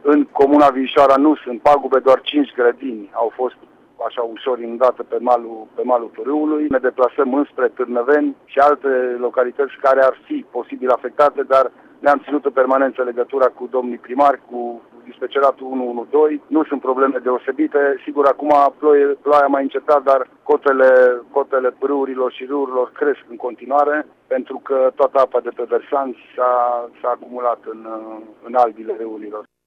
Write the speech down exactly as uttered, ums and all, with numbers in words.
În comuna Vișoara nu sunt pagube, doar cinci grădini au fost așa ușor inundată pe malul, pe malul râului. Ne deplasăm înspre Târnăveni și alte localități care ar fi posibil afectate, dar ne-am ținut în permanență legătura cu domnii primari, cu dispeceratul unu unu doi. Nu sunt probleme deosebite. Sigur, acum ploie, ploaia mai încetat, dar cotele, cotele râurilor și râurilor cresc în continuare, pentru că toată apa de pe versanți s-a, s-a acumulat în, în albile râurilor.